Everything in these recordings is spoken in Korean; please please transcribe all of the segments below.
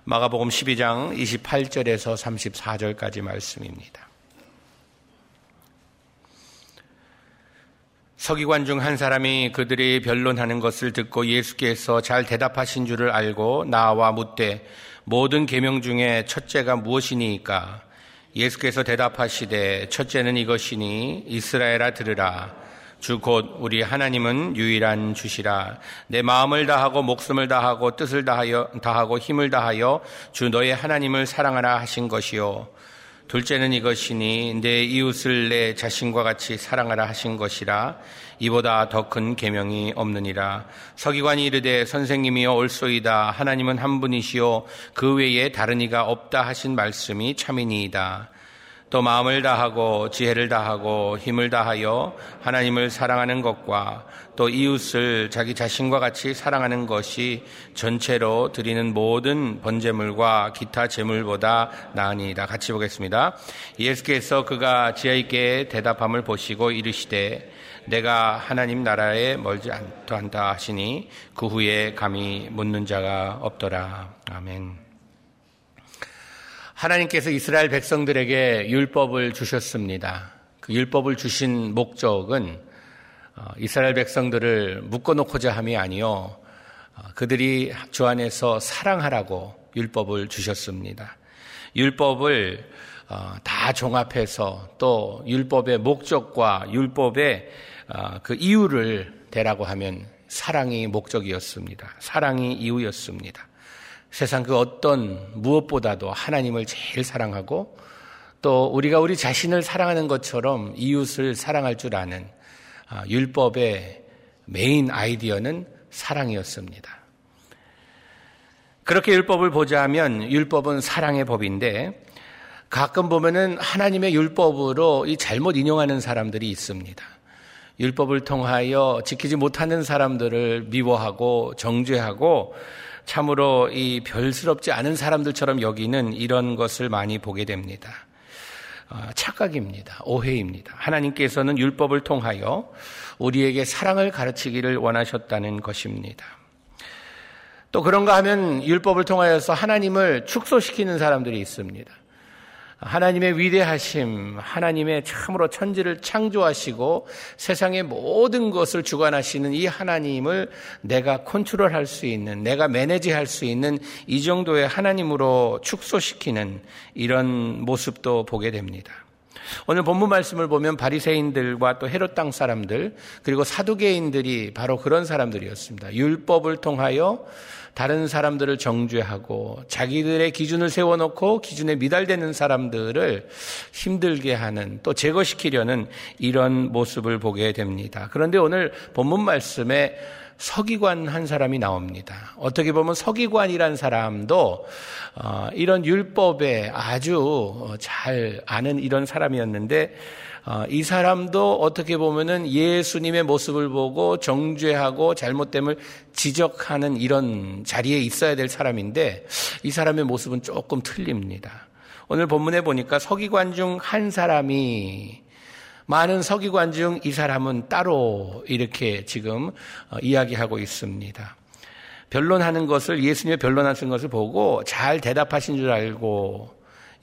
마가복음 12장 28절에서 34절까지 말씀입니다. 서기관 중 한 사람이 그들이 변론하는 것을 듣고 예수께서 잘 대답하신 줄을 알고 나와 묻되 모든 계명 중에 첫째가 무엇이니이까? 예수께서 대답하시되 첫째는 이것이니 이스라엘아 들으라. 주 곧 우리 하나님은 유일한 주시라. 내 마음을 다하고 목숨을 다하고 뜻을 다하고 힘을 다하여 주 너의 하나님을 사랑하라 하신 것이요. 둘째는 이것이니 내 이웃을 내 자신과 같이 사랑하라 하신 것이라. 이보다 더 큰 계명이 없느니라. 서기관이 이르되 선생님이여 옳소이다. 하나님은 한 분이시요 그 외에 다른 이가 없다 하신 말씀이 참이니이다. 또 마음을 다하고 지혜를 다하고 힘을 다하여 하나님을 사랑하는 것과 또 이웃을 자기 자신과 같이 사랑하는 것이 전체로 드리는 모든 번제물과 기타 제물보다 나으니이다. 같이 보겠습니다. 예수께서 그가 지혜 있게 대답함을 보시고 이르시되 내가 하나님 나라에 멀지 않다 하시니 그 후에 감히 묻는 자가 없더라. 아멘. 하나님께서 이스라엘 백성들에게 율법을 주셨습니다. 그 율법을 주신 목적은 이스라엘 백성들을 묶어놓고자 함이 아니요 그들이 주 안에서 사랑하라고 율법을 주셨습니다. 율법을 다 종합해서 또 율법의 목적과 율법의 그 이유를 대라고 하면 사랑이 목적이었습니다. 사랑이 이유였습니다. 세상 그 어떤 무엇보다도 하나님을 제일 사랑하고 또 우리가 우리 자신을 사랑하는 것처럼 이웃을 사랑할 줄 아는 율법의 메인 아이디어는 사랑이었습니다. 그렇게 율법을 보자면 율법은 사랑의 법인데 가끔 보면은 하나님의 율법으로 이 잘못 인용하는 사람들이 있습니다. 율법을 통하여 지키지 못하는 사람들을 미워하고 정죄하고 참으로 이 별스럽지 않은 사람들처럼 여기는 이런 것을 많이 보게 됩니다. 착각입니다. 오해입니다. 하나님께서는 율법을 통하여 우리에게 사랑을 가르치기를 원하셨다는 것입니다. 또 그런가 하면 율법을 통하여서 하나님을 축소시키는 사람들이 있습니다. 하나님의 위대하심, 하나님의 참으로 천지를 창조하시고 세상의 모든 것을 주관하시는 이 하나님을 내가 컨트롤할 수 있는, 내가 매니지할 수 있는 이 정도의 하나님으로 축소시키는 이런 모습도 보게 됩니다. 오늘 본문 말씀을 보면 바리새인들과 또 헤롯 땅 사람들 그리고 사두개인들이 바로 그런 사람들이었습니다. 율법을 통하여 다른 사람들을 정죄하고 자기들의 기준을 세워놓고 기준에 미달되는 사람들을 힘들게 하는 또 제거시키려는 이런 모습을 보게 됩니다. 그런데 오늘 본문 말씀에 서기관 한 사람이 나옵니다. 어떻게 보면 서기관이란 사람도 이런 율법에 아주 잘 아는 이런 사람이었는데 이 사람도 어떻게 보면은 예수님의 모습을 보고 정죄하고 잘못됨을 지적하는 이런 자리에 있어야 될 사람인데 이 사람의 모습은 조금 틀립니다. 오늘 본문에 보니까 서기관 중 한 사람이 많은 서기관 중 이 사람은 따로 이렇게 지금 이야기하고 있습니다. 변론하는 것을 예수님의 변론하신 것을 보고 잘 대답하신 줄 알고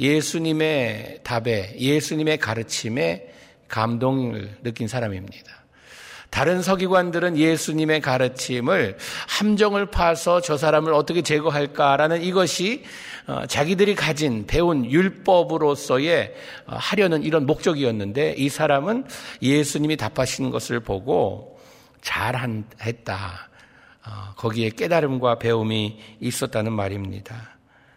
예수님의 답에 예수님의 가르침에 감동을 느낀 사람입니다. 다른 서기관들은 예수님의 가르침을 함정을 파서 저 사람을 어떻게 제거할까라는 이것이 자기들이 가진 배운 율법으로서의 하려는 이런 목적이었는데 이 사람은 예수님이 답하시는 것을 보고 잘했다. 거기에 깨달음과 배움이 있었다는 말입니다.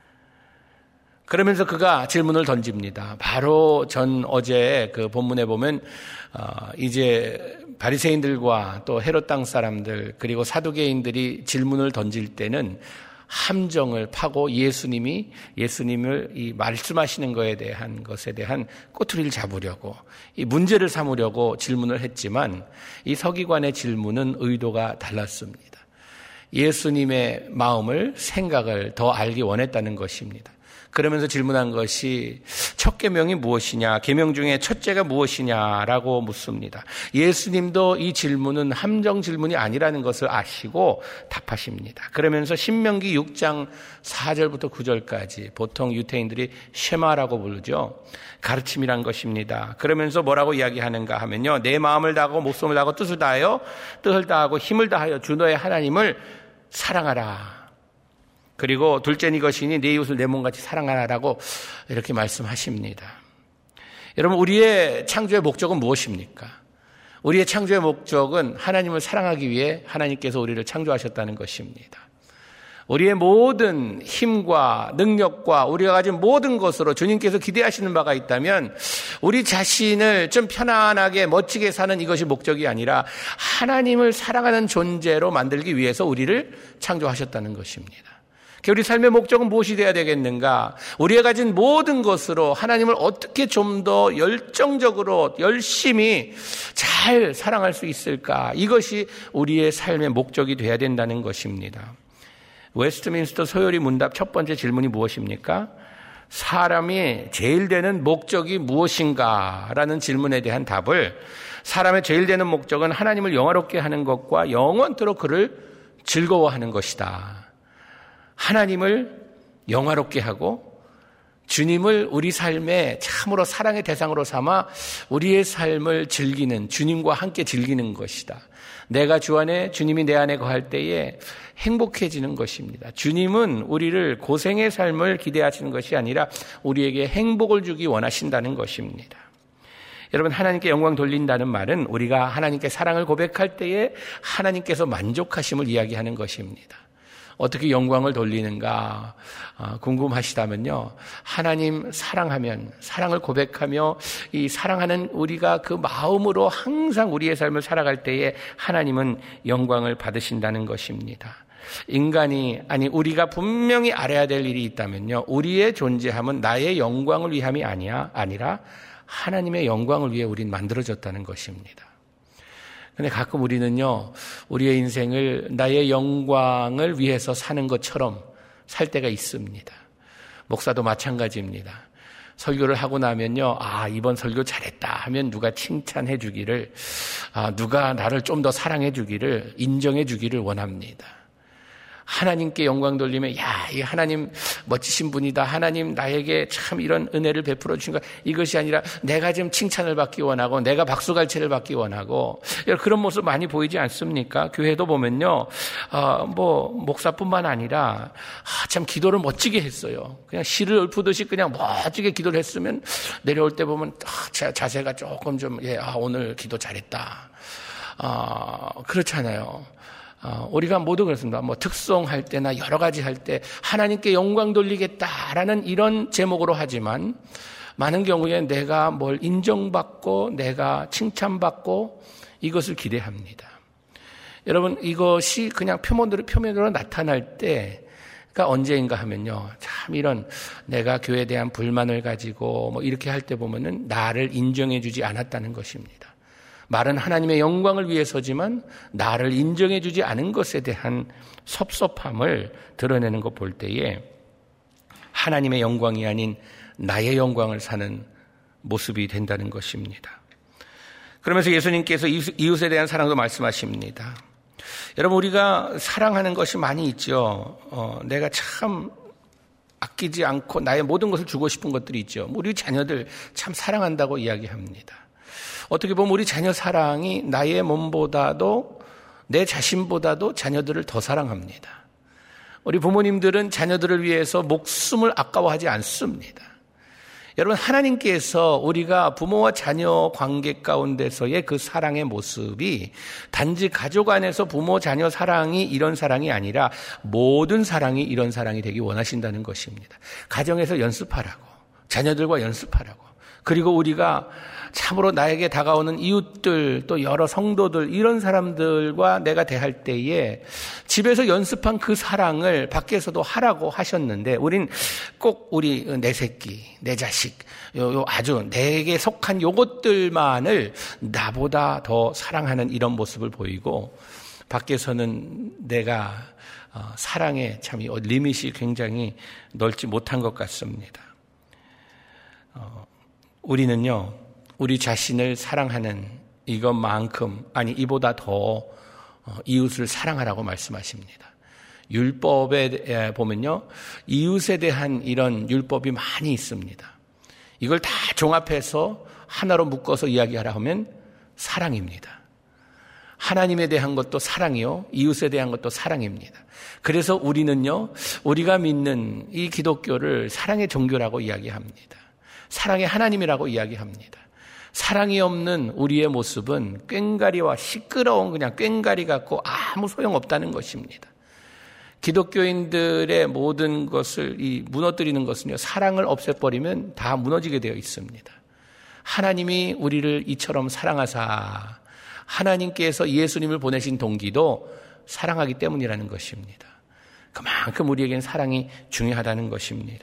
그러면서 그가 질문을 던집니다. 바로 어제 그 본문에 보면 이제 바리새인들과 또 헤롯 땅 사람들 그리고 사두개인들이 질문을 던질 때는 함정을 파고 예수님을 이 말씀하시는 것에 대한 꼬투리를 잡으려고 이 문제를 삼으려고 질문을 했지만 이 서기관의 질문은 의도가 달랐습니다. 예수님의 마음을 생각을 더 알기 원했다는 것입니다. 그러면서 질문한 것이 첫 계명이 무엇이냐, 계명 중에 첫째가 무엇이냐라고 묻습니다. 예수님도 이 질문은 함정 질문이 아니라는 것을 아시고 답하십니다. 그러면서 신명기 6장 4절부터 9절까지 보통 유태인들이 쉐마라고 부르죠. 가르침이란 것입니다. 그러면서 뭐라고 이야기하는가 하면요, 내 마음을 다하고 목숨을 다하고 뜻을 다하고 힘을 다하여 주 너의 하나님을 사랑하라. 그리고 둘째는 이것이니 내 이웃을 내 몸같이 사랑하라라고 이렇게 말씀하십니다. 여러분, 우리의 창조의 목적은 무엇입니까? 우리의 창조의 목적은 하나님을 사랑하기 위해 하나님께서 우리를 창조하셨다는 것입니다. 우리의 모든 힘과 능력과 우리가 가진 모든 것으로 주님께서 기대하시는 바가 있다면 우리 자신을 좀 편안하게 멋지게 사는 이것이 목적이 아니라 하나님을 사랑하는 존재로 만들기 위해서 우리를 창조하셨다는 것입니다. 우리 삶의 목적은 무엇이 되어야 되겠는가? 우리가 가진 모든 것으로 하나님을 어떻게 좀 더 열정적으로 열심히 잘 사랑할 수 있을까? 이것이 우리의 삶의 목적이 되어야 된다는 것입니다. 웨스트민스터 소요리 문답 첫 번째 질문이 무엇입니까? 사람이 제일 되는 목적이 무엇인가? 라는 질문에 대한 답을, 사람의 제일 되는 목적은 하나님을 영화롭게 하는 것과 영원토록 그를 즐거워하는 것이다. 하나님을 영화롭게 하고 주님을 우리 삶의 참으로 사랑의 대상으로 삼아 우리의 삶을 즐기는, 주님과 함께 즐기는 것이다. 내가 주 안에, 주님이 내 안에 거할 때에 행복해지는 것입니다. 주님은 우리를 고생의 삶을 기대하시는 것이 아니라 우리에게 행복을 주기 원하신다는 것입니다. 여러분, 하나님께 영광 돌린다는 말은 우리가 하나님께 사랑을 고백할 때에 하나님께서 만족하심을 이야기하는 것입니다. 어떻게 영광을 돌리는가 궁금하시다면요, 하나님 사랑하면, 사랑을 고백하며 이 사랑하는 우리가 그 마음으로 항상 우리의 삶을 살아갈 때에 하나님은 영광을 받으신다는 것입니다. 우리가 분명히 알아야 될 일이 있다면요, 우리의 존재함은 나의 영광을 위함이 아니라 하나님의 영광을 위해 우린 만들어졌다는 것입니다. 근데 가끔 우리는요, 우리의 인생을 나의 영광을 위해서 사는 것처럼 살 때가 있습니다. 목사도 마찬가지입니다. 설교를 하고 나면요, 이번 설교 잘했다 하면 누가 칭찬해 주기를, 누가 나를 좀 더 사랑해 주기를, 인정해 주기를 원합니다. 하나님께 영광 돌리면, 이 하나님 멋지신 분이다. 하나님 나에게 참 이런 은혜를 베풀어 주신 것. 이것이 아니라 내가 지금 칭찬을 받기 원하고 내가 박수갈채를 받기 원하고, 그런 모습 많이 보이지 않습니까? 교회도 보면요, 목사뿐만 아니라 참 기도를 멋지게 했어요. 그냥 시를 읊듯이 그냥 멋지게 기도를 했으면 내려올 때 보면 자세가 조금 좀 오늘 기도 잘했다. 그렇잖아요. 우리가 모두 그렇습니다. 특송할 때나 여러 가지 할 때 하나님께 영광 돌리겠다라는 이런 제목으로 하지만 많은 경우에 내가 뭘 인정받고 내가 칭찬받고 이것을 기대합니다. 여러분, 이것이 그냥 표면으로 나타날 때가 언제인가 하면요, 참 이런 내가 교회에 대한 불만을 가지고 이렇게 할 때 보면은 나를 인정해 주지 않았다는 것입니다. 말은 하나님의 영광을 위해서지만 나를 인정해 주지 않은 것에 대한 섭섭함을 드러내는 것 볼 때에 하나님의 영광이 아닌 나의 영광을 사는 모습이 된다는 것입니다. 그러면서 예수님께서 이웃에 대한 사랑도 말씀하십니다. 여러분, 우리가 사랑하는 것이 많이 있죠. 내가 참 아끼지 않고 나의 모든 것을 주고 싶은 것들이 있죠. 우리 자녀들 참 사랑한다고 이야기합니다. 어떻게 보면 우리 자녀 사랑이 나의 몸보다도 내 자신보다도 자녀들을 더 사랑합니다. 우리 부모님들은 자녀들을 위해서 목숨을 아까워하지 않습니다. 여러분, 하나님께서 우리가 부모와 자녀 관계 가운데서의 그 사랑의 모습이 단지 가족 안에서 부모 자녀 사랑이 이런 사랑이 아니라 모든 사랑이 이런 사랑이 되기 원하신다는 것입니다. 가정에서 연습하라고, 자녀들과 연습하라고, 그리고 우리가 참으로 나에게 다가오는 이웃들, 또 여러 성도들, 이런 사람들과 내가 대할 때에 집에서 연습한 그 사랑을 밖에서도 하라고 하셨는데, 우린 꼭 내 새끼, 내 자식, 아주 내게 속한 요것들만을 나보다 더 사랑하는 이런 모습을 보이고, 밖에서는 내가 사랑의 참 리밋이 굉장히 넓지 못한 것 같습니다. 우리는요, 우리 자신을 사랑하는 이것만큼, 아니 이보다 더 이웃을 사랑하라고 말씀하십니다. 율법에 보면요, 이웃에 대한 이런 율법이 많이 있습니다. 이걸 다 종합해서 하나로 묶어서 이야기하라 하면 사랑입니다. 하나님에 대한 것도 사랑이요, 이웃에 대한 것도 사랑입니다. 그래서 우리는요, 우리가 믿는 이 기독교를 사랑의 종교라고 이야기합니다. 사랑의 하나님이라고 이야기합니다. 사랑이 없는 우리의 모습은 꽹가리와 시끄러운 그냥 꽹가리 같고 아무 소용없다는 것입니다. 기독교인들의 모든 것을 무너뜨리는 것은요, 사랑을 없애버리면 다 무너지게 되어 있습니다. 하나님이 우리를 이처럼 사랑하사, 하나님께서 예수님을 보내신 동기도 사랑하기 때문이라는 것입니다. 그만큼 우리에겐 사랑이 중요하다는 것입니다.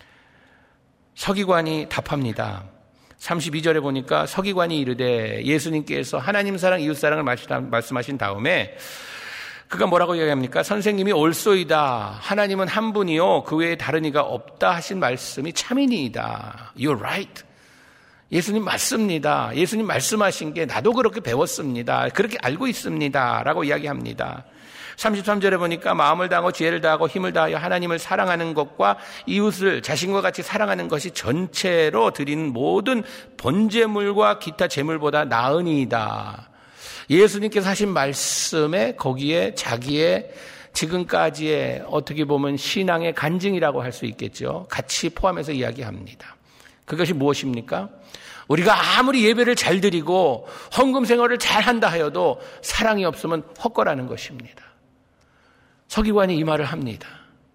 서기관이 답합니다. 32절에 보니까 서기관이 이르되, 예수님께서 하나님 사랑, 이웃 사랑을 말씀하신 다음에 그가 뭐라고 이야기합니까? 선생님이 옳소이다. 하나님은 한 분이요, 그 외에 다른 이가 없다 하신 말씀이 참이니이다. You're right. 예수님 맞습니다. 예수님 말씀하신 게 나도 그렇게 배웠습니다. 그렇게 알고 있습니다. 라고 이야기합니다. 33절에 보니까 마음을 다하고 지혜를 다하고 힘을 다하여 하나님을 사랑하는 것과 이웃을 자신과 같이 사랑하는 것이 전체로 드리는 모든 번제물과 기타 제물보다 나으니이다. 예수님께서 하신 말씀에 거기에 자기의 지금까지의 어떻게 보면 신앙의 간증이라고 할 수 있겠죠. 같이 포함해서 이야기합니다. 그것이 무엇입니까? 우리가 아무리 예배를 잘 드리고 헌금 생활을 잘 한다 하여도 사랑이 없으면 헛거라는 것입니다. 서기관이 이 말을 합니다.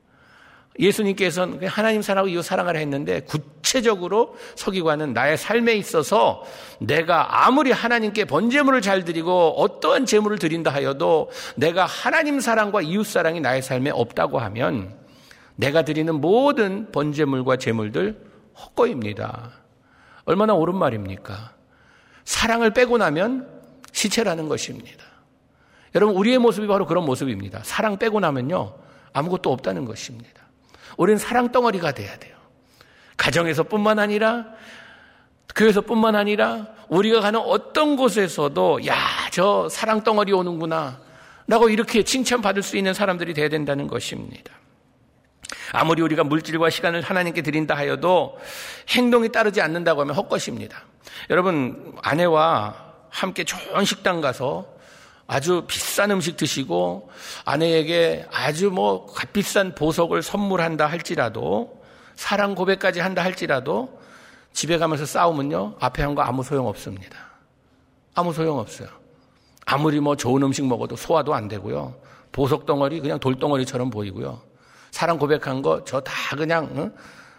예수님께서는 하나님 사랑하고 이웃 사랑하라 했는데, 구체적으로 서기관은 나의 삶에 있어서 내가 아무리 하나님께 번제물을 잘 드리고 어떠한 제물을 드린다 하여도 내가 하나님 사랑과 이웃 사랑이 나의 삶에 없다고 하면 내가 드리는 모든 번제물과 제물들 헛거입니다. 얼마나 옳은 말입니까? 사랑을 빼고 나면 시체라는 것입니다. 여러분, 우리의 모습이 바로 그런 모습입니다. 사랑 빼고 나면요, 아무것도 없다는 것입니다. 우리는 사랑 덩어리가 돼야 돼요. 가정에서뿐만 아니라, 교회에서뿐만 아니라, 우리가 가는 어떤 곳에서도 야, 저 사랑 덩어리 오는구나 라고 이렇게 칭찬받을 수 있는 사람들이 돼야 된다는 것입니다. 아무리 우리가 물질과 시간을 하나님께 드린다 하여도 행동이 따르지 않는다고 하면 헛것입니다. 여러분, 아내와 함께 좋은 식당 가서 아주 비싼 음식 드시고 아내에게 아주 값비싼 보석을 선물한다 할지라도, 사랑 고백까지 한다 할지라도 집에 가면서 싸우면요, 앞에 한 거 아무 소용 없습니다. 아무 소용 없어요. 아무리 좋은 음식 먹어도 소화도 안 되고요, 보석 덩어리 그냥 돌덩어리처럼 보이고요, 사랑 고백한 거 저 다 그냥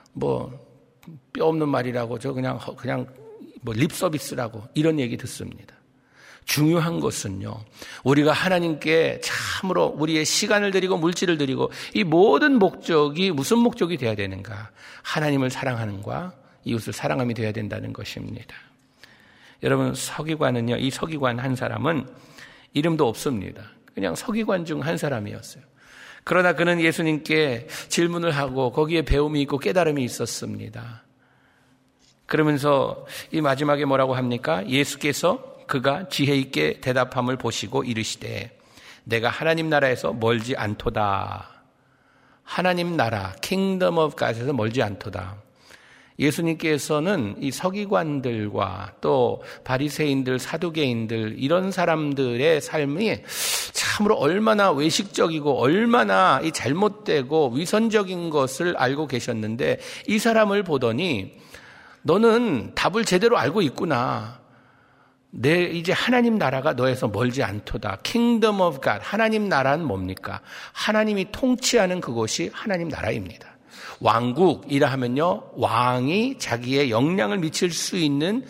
뼈 없는 말이라고, 저 그냥 립 서비스라고 이런 얘기 듣습니다. 중요한 것은요, 우리가 하나님께 참으로 우리의 시간을 드리고 물질을 드리고 이 모든 목적이 무슨 목적이 되어야 되는가? 하나님을 사랑하는과 이웃을 사랑함이 되어야 된다는 것입니다. 여러분, 서기관은요, 이 서기관 한 사람은 이름도 없습니다. 그냥 서기관 중 한 사람이었어요. 그러나 그는 예수님께 질문을 하고 거기에 배움이 있고 깨달음이 있었습니다. 그러면서 이 마지막에 뭐라고 합니까? 예수께서 그가 지혜 있게 대답함을 보시고 이르시되, 내가 하나님 나라에서 멀지 않도다. 하나님 나라, 킹덤 오브 갓에서 멀지 않도다. 예수님께서는 이 서기관들과 또 바리새인들, 사두개인들 이런 사람들의 삶이 참으로 얼마나 외식적이고 얼마나 이 잘못되고 위선적인 것을 알고 계셨는데, 이 사람을 보더니 너는 답을 제대로 알고 있구나. 이제 하나님 나라가 너에서 멀지 않도다. 킹덤 오브 갓. 하나님 나라는 뭡니까? 하나님이 통치하는 그것이 하나님 나라입니다. 왕국이라 하면요, 왕이 자기의 영향을 미칠 수 있는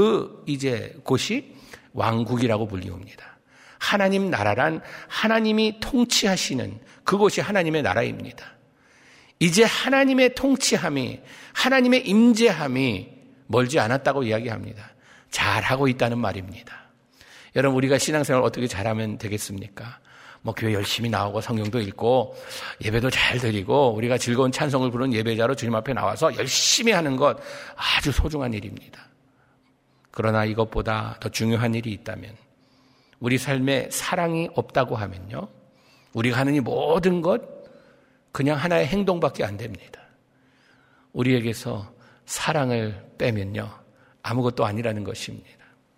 곳이 왕국이라고 불리웁니다. 하나님 나라란 하나님이 통치하시는 그곳이 하나님의 나라입니다. 이제 하나님의 통치함이, 하나님의 임재함이 멀지 않았다고 이야기합니다. 잘하고 있다는 말입니다. 여러분, 우리가 신앙생활을 어떻게 잘하면 되겠습니까? 교회 열심히 나오고 성경도 읽고 예배도 잘 드리고 우리가 즐거운 찬송을 부르는 예배자로 주님 앞에 나와서 열심히 하는 것 아주 소중한 일입니다. 그러나 이것보다 더 중요한 일이 있다면 우리 삶에 사랑이 없다고 하면요, 우리가 하는 이 모든 것 그냥 하나의 행동밖에 안 됩니다. 우리에게서 사랑을 빼면요, 아무것도 아니라는 것입니다.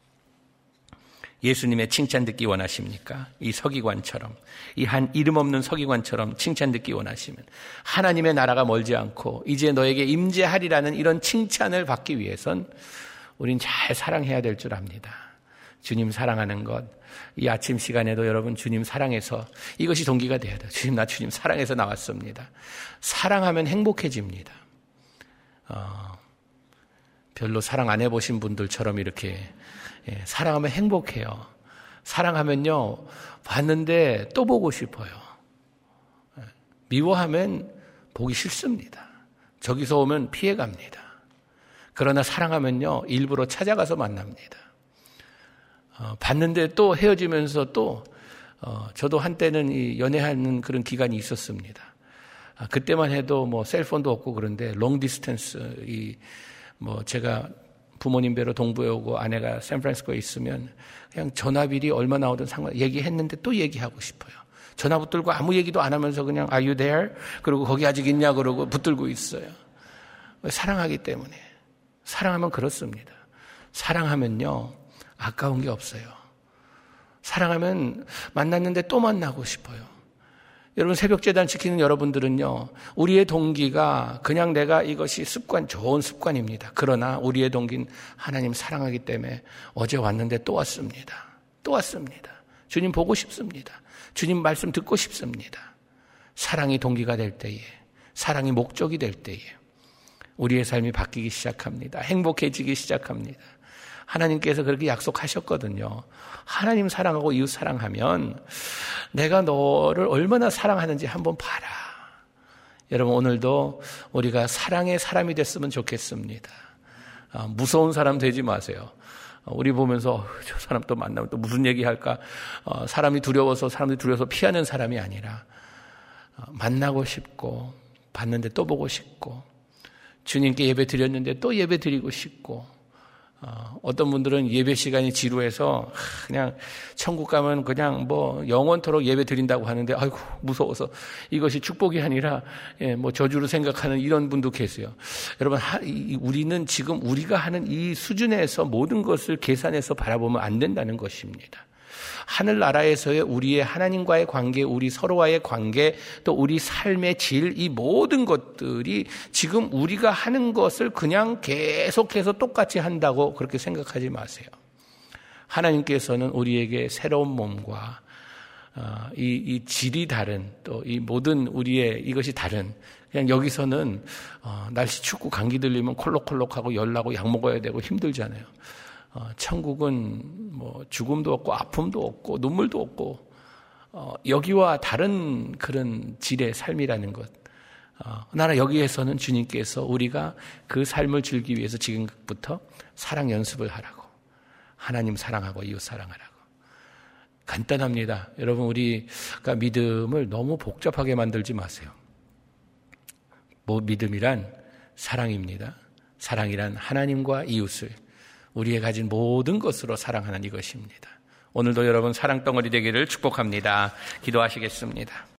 예수님의 칭찬 듣기 원하십니까? 이 서기관처럼, 이 한 이름 없는 서기관처럼 칭찬 듣기 원하시면 하나님의 나라가 멀지 않고 이제 너에게 임재하리라는 이런 칭찬을 받기 위해선 우린 잘 사랑해야 될 줄 압니다. 주님 사랑하는 것, 이 아침 시간에도 여러분 주님 사랑해서 이것이 동기가 돼야 돼요. 주님, 나 주님 사랑해서 나왔습니다. 사랑하면 행복해집니다. 별로 사랑 안 해보신 분들처럼 이렇게 사랑하면 행복해요. 사랑하면요, 봤는데 또 보고 싶어요. 미워하면 보기 싫습니다. 저기서 오면 피해갑니다. 그러나 사랑하면요, 일부러 찾아가서 만납니다. 봤는데 또 헤어지면서 또 저도 한때는 이 연애하는 그런 기간이 있었습니다. 그때만 해도 셀폰도 없고 그런데 롱 디스턴스, 제가 부모님 뵈러 동부에 오고 아내가 샌프란시스코에 있으면 그냥 전화비리 얼마 나오든 얘기했는데 또 얘기하고 싶어요. 전화 붙들고 아무 얘기도 안 하면서 그냥 Are you there? 그리고 거기 아직 있냐 그러고 붙들고 있어요. 사랑하기 때문에. 사랑하면 그렇습니다. 사랑하면요, 아까운 게 없어요. 사랑하면 만났는데 또 만나고 싶어요. 여러분, 새벽제단 지키는 여러분들은요, 우리의 동기가 그냥 내가 이것이 좋은 습관입니다. 그러나 우리의 동기는 하나님 사랑하기 때문에 어제 왔는데 또 왔습니다. 또 왔습니다. 주님 보고 싶습니다. 주님 말씀 듣고 싶습니다. 사랑이 동기가 될 때에, 사랑이 목적이 될 때에 우리의 삶이 바뀌기 시작합니다. 행복해지기 시작합니다. 하나님께서 그렇게 약속하셨거든요. 하나님 사랑하고 이웃 사랑하면 내가 너를 얼마나 사랑하는지 한번 봐라. 여러분, 오늘도 우리가 사랑의 사람이 됐으면 좋겠습니다. 무서운 사람 되지 마세요. 우리 보면서 저 사람 또 만나면 또 무슨 얘기할까? 사람들이 두려워서 피하는 사람이 아니라 만나고 싶고 봤는데 또 보고 싶고 주님께 예배 드렸는데 또 예배 드리고 싶고 어떤 분들은 예배 시간이 지루해서 그냥 천국 가면 그냥 영원토록 예배 드린다고 하는데 아이고 무서워서 이것이 축복이 아니라 저주로 생각하는 이런 분도 계세요. 여러분, 우리는 지금 우리가 하는 이 수준에서 모든 것을 계산해서 바라보면 안 된다는 것입니다. 하늘나라에서의 우리의 하나님과의 관계, 우리 서로와의 관계, 또 우리 삶의 질, 이 모든 것들이 지금 우리가 하는 것을 그냥 계속해서 똑같이 한다고 그렇게 생각하지 마세요. 하나님께서는 우리에게 새로운 몸과 이 질이 다른, 또 이 모든 우리의 이것이 다른, 그냥 여기서는 날씨 춥고 감기 들리면 콜록콜록하고 열나고 약 먹어야 되고 힘들잖아요. 천국은 죽음도 없고 아픔도 없고 눈물도 없고 여기와 다른 그런 질의 삶이라는 것. 나라 여기에서는 주님께서 우리가 그 삶을 즐기기 위해서 지금부터 사랑 연습을 하라고, 하나님 사랑하고 이웃 사랑하라고. 간단합니다. 여러분, 우리가 믿음을 너무 복잡하게 만들지 마세요. 믿음이란 사랑입니다. 사랑이란 하나님과 이웃을 우리의 가진 모든 것으로 사랑하는 이것입니다. 오늘도 여러분 사랑덩어리 되기를 축복합니다. 기도하시겠습니다.